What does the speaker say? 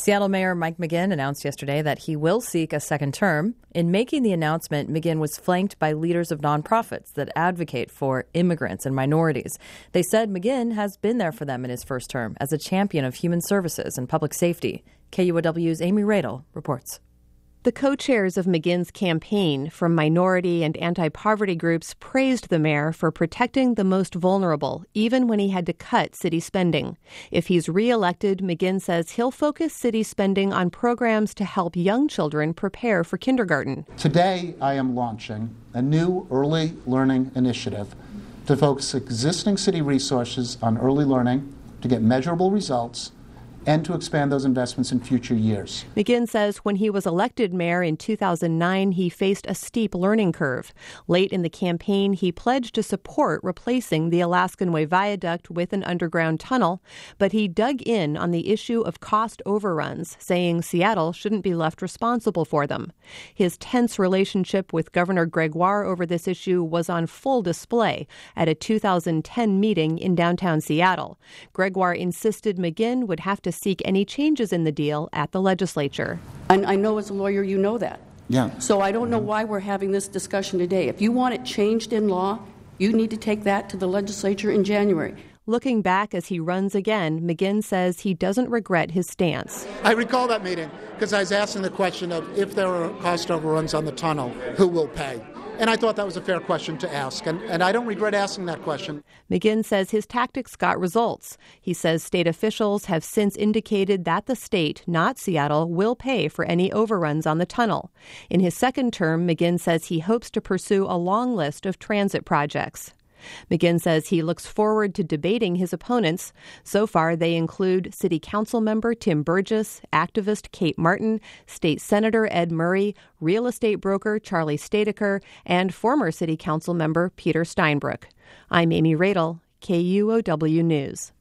Seattle Mayor Mike McGinn announced yesterday that he will seek a second term. In making the announcement, McGinn was flanked by leaders of nonprofits that advocate for immigrants and minorities. They said McGinn has been there for them in his first term as a champion of human services and public safety. KUOW's Amy Radel reports. The co-chairs of McGinn's campaign from minority and anti-poverty groups praised the mayor for protecting the most vulnerable, even when he had to cut city spending. If he's re-elected, McGinn says he'll focus city spending on programs to help young children prepare for kindergarten. Today, I am launching a new early learning initiative to focus existing city resources on early learning to get measurable results and to expand those investments in future years. McGinn says when he was elected mayor in 2009, he faced a steep learning curve. Late in the campaign, he pledged to support replacing the Alaskan Way Viaduct with an underground tunnel, but he dug in on the issue of cost overruns, saying Seattle shouldn't be left responsible for them. His tense relationship with Governor Gregoire over this issue was on full display at a 2010 meeting in downtown Seattle. Gregoire insisted McGinn would have to seek any changes in the deal at the legislature. And I know as a lawyer you know that. Yeah. So I don't know why we're having this discussion today. If you want it changed in law, you need to take that to the legislature in January. Looking back as he runs again, McGinn says he doesn't regret his stance. I recall that meeting because I was asking the question of if there were cost overruns on the tunnel, who will pay? And I thought that was a fair question to ask, and I don't regret asking that question. McGinn says his tactics got results. He says state officials have since indicated that the state, not Seattle, will pay for any overruns on the tunnel. In his second term, McGinn says he hopes to pursue a long list of transit projects. McGinn says he looks forward to debating his opponents. So far, they include City Council member Tim Burgess, activist Kate Martin, State Senator Ed Murray, real estate broker Charlie Stadeker, and former City Council member Peter Steinbrück. I'm Amy Radel, KUOW News.